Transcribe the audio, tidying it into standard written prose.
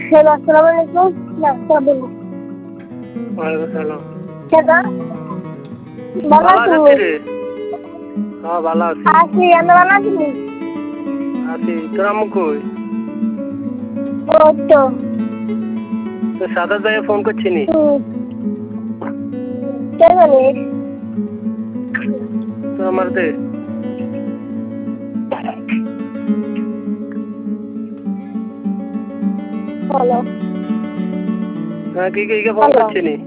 Hello, আসসালামু আলাইকুম। না, বলুন। ওয়ালাইকুম সালাম। কেডা? ভালো ভালো আছিস আছি। রে? হ্যাঁ ভালো আছি। আছি, আমি ভালো আছি। আছি। তোর আম্মু কই? ওই তো। তোর সাদা ভাইয়া ফোন করছিনি? কে জানিস? তো আমার দে। হ্যালো। হ্যাঁ কি ফোন হ্যালো। করছিনি?